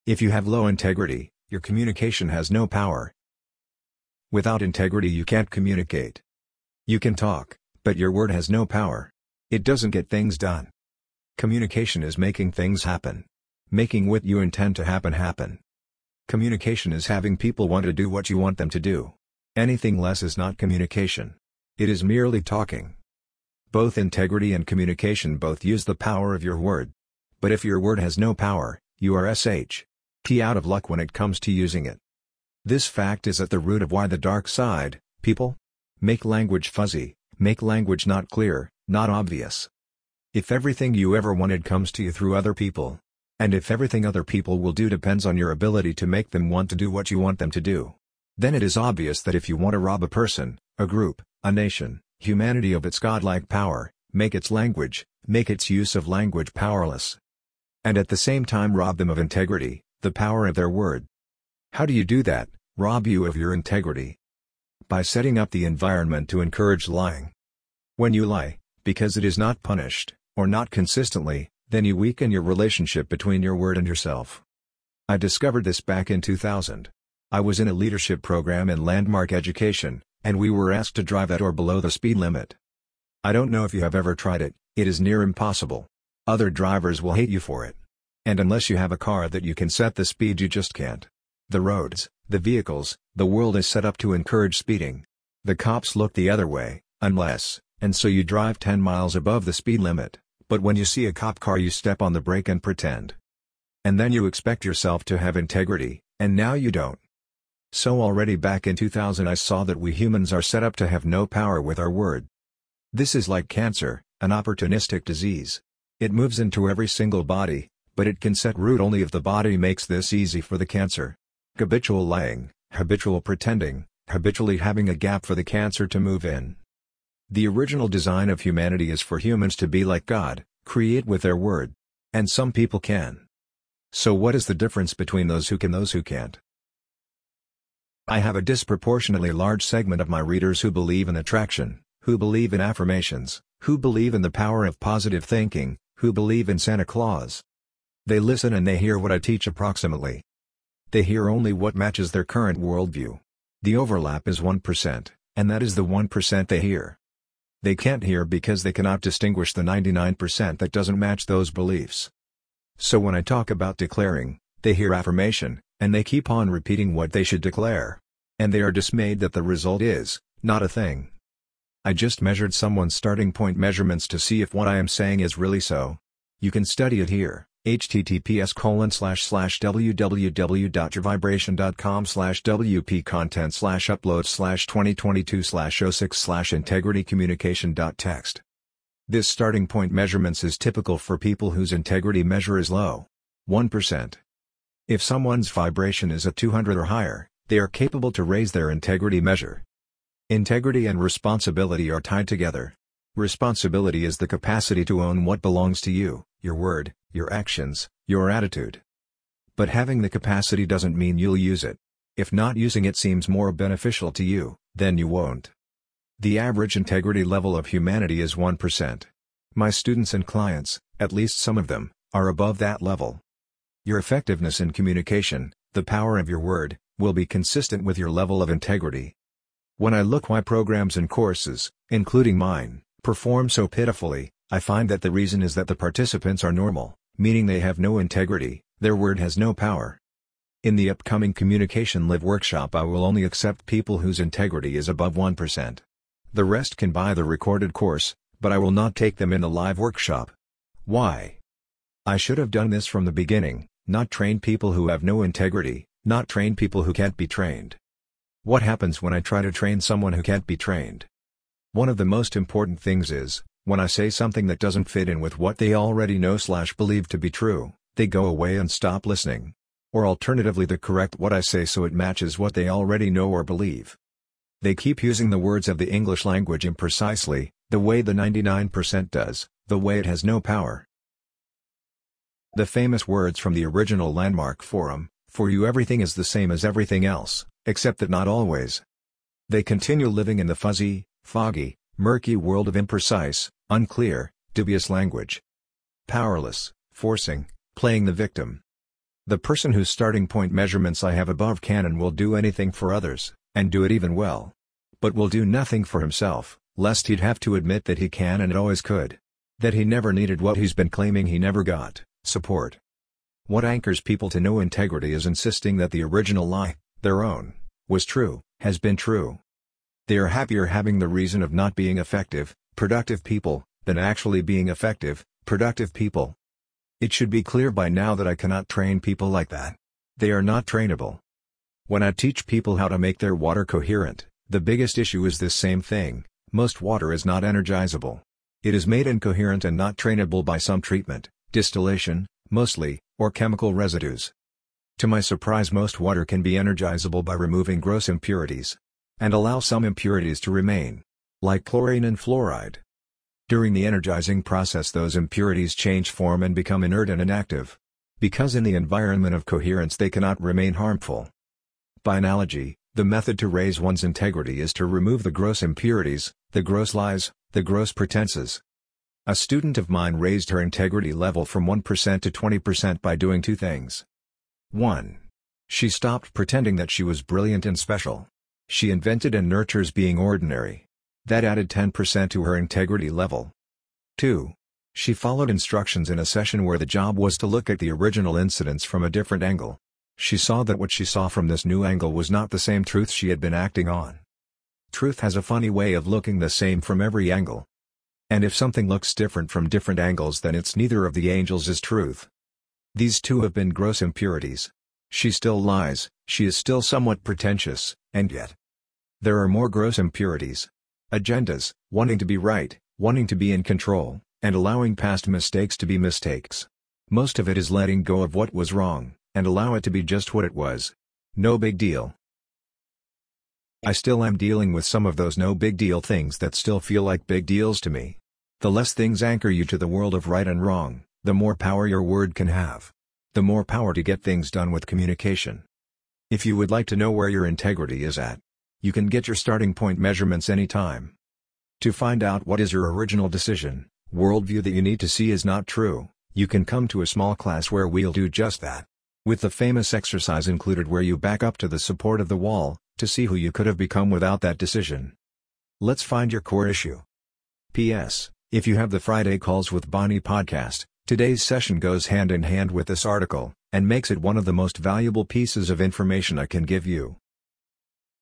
If you have low integrity, your communication has no power. Without integrity you can't communicate. You can talk, but your word has no power. It doesn't get things done. Communication is making things happen. Making what you intend to happen happen. Communication is having people want to do what you want them to do. Anything less is not communication. It is merely talking. Both integrity and communication both use the power of your word. But if your word has no power, you are key out of luck when it comes to using it. This fact is at the root of why the dark side, people, make language fuzzy, make language not clear, not obvious. If everything you ever wanted comes to you through other people, and if everything other people will do depends on your ability to make them want to do what you want them to do, then it is obvious that if you want to rob a person, a group, a nation, humanity of its godlike power, make its language, make its use of language powerless. And at the same time rob them of integrity, the power of their word. How do you do that? Rob you of your integrity? By setting up the environment to encourage lying. When you lie, because it is not punished, or not consistently, then you weaken your relationship between your word and yourself. I discovered this back in 2000. I was in a leadership program in Landmark Education, and we were asked to drive at or below the speed limit. I don't know if you have ever tried it, it is near impossible. Other drivers will hate you for it. And unless you have a car that you can set the speed, you just can't. The roads, the vehicles, the world is set up to encourage speeding. The cops look the other way, and so you drive 10 miles above the speed limit, but when you see a cop car you step on the brake and pretend. And then you expect yourself to have integrity, and now you don't. So already back in 2000 I saw that we humans are set up to have no power with our word. This is like cancer, an opportunistic disease. It moves into every single body, but it can set root only if the body makes this easy for the cancer. Habitual lying, habitual pretending, habitually having a gap for the cancer to move in. The original design of humanity is for humans to be like God, create with their word. And some people can. So what is the difference between those who can and those who can't? I have a disproportionately large segment of my readers who believe in attraction, who believe in affirmations, who believe in the power of positive thinking, who believe in Santa Claus. They listen and they hear what I teach approximately. They hear only what matches their current worldview. The overlap is 1%, and that is the 1% they hear. They can't hear because they cannot distinguish the 99% that doesn't match those beliefs. So when I talk about declaring, they hear affirmation, and they keep on repeating what they should declare. And they are dismayed that the result is, not a thing. I just measured someone's starting point measurements to see if what I am saying is really so. You can study it here. https://www.survibration.com/wp-content/upload/2022/06/integritycommunication.txt. This starting point measurements is typical for people whose integrity measure is low. 1%. If someone's vibration is at 200 or higher, they are capable to raise their integrity measure. Integrity and responsibility are tied together. Responsibility is the capacity to own what belongs to you, your word, your actions, your attitude. But having the capacity doesn't mean you'll use it. If not using it seems more beneficial to you, then you won't. The average integrity level of humanity is 1%. My students and clients, at least some of them, are above that level. Your effectiveness in communication, the power of your word, will be consistent with your level of integrity. When I look why programs and courses, including mine, perform so pitifully, I find that the reason is that the participants are normal, meaning they have no integrity, their word has no power. In the upcoming Communication Live workshop I will only accept people whose integrity is above 1%. The rest can buy the recorded course, but I will not take them in the live workshop. Why? I should have done this from the beginning, not train people who have no integrity, not train people who can't be trained. What happens when I try to train someone who can't be trained? One of the most important things is, when I say something that doesn't fit in with what they already know/believe to be true, they go away and stop listening. Or alternatively they correct what I say so it matches what they already know or believe. They keep using the words of the English language imprecisely, the way the 99% does, the way it has no power. The famous words from the original Landmark Forum, "For you everything is the same as everything else, except that not always." They continue living in the fuzzy, foggy, murky world of imprecise, unclear, dubious language. Powerless, forcing, playing the victim. The person whose starting point measurements I have above can and will do anything for others, and do it even well. But will do nothing for himself, lest he'd have to admit that he can and always could. That he never needed what he's been claiming he never got, support. What anchors people to no integrity is insisting that the original lie, their own, was true, has been true. They are happier having the reason of not being effective, productive people, than actually being effective, productive people. It should be clear by now that I cannot train people like that. They are not trainable. When I teach people how to make their water coherent, the biggest issue is this same thing: most water is not energizable. It is made incoherent and not trainable by some treatment, distillation, mostly, or chemical residues. To my surprise, most water can be energizable by removing gross impurities. And allow some impurities to remain. Like chlorine and fluoride. During the energizing process, those impurities change form and become inert and inactive. Because in the environment of coherence they cannot remain harmful. By analogy, the method to raise one's integrity is to remove the gross impurities, the gross lies, the gross pretenses. A student of mine raised her integrity level from 1% to 20% by doing two things. 1. She stopped pretending that she was brilliant and special. She invented and nurtures being ordinary. That added 10% to her integrity level. 2. She followed instructions in a session where the job was to look at the original incidents from a different angle. She saw that what she saw from this new angle was not the same truth she had been acting on. Truth has a funny way of looking the same from every angle. And if something looks different from different angles, then it's neither of the angles is truth. These two have been gross impurities. She still lies, she is still somewhat pretentious, and yet there are more gross impurities. Agendas, wanting to be right, wanting to be in control, and allowing past mistakes to be mistakes. Most of it is letting go of what was wrong, and allow it to be just what it was. No big deal. I still am dealing with some of those no big deal things that still feel like big deals to me. The less things anchor you to the world of right and wrong, the more power your word can have. The more power to get things done with communication. If you would like to know where your integrity is at, you can get your starting point measurements anytime. To find out what is your original decision, worldview that you need to see is not true, you can come to a small class where we'll do just that. With the famous exercise included where you back up to the support of the wall, to see who you could have become without that decision. Let's find your core issue. P.S. If you have the Friday Calls with Bonnie podcast, today's session goes hand in hand with this article, and makes it one of the most valuable pieces of information I can give you.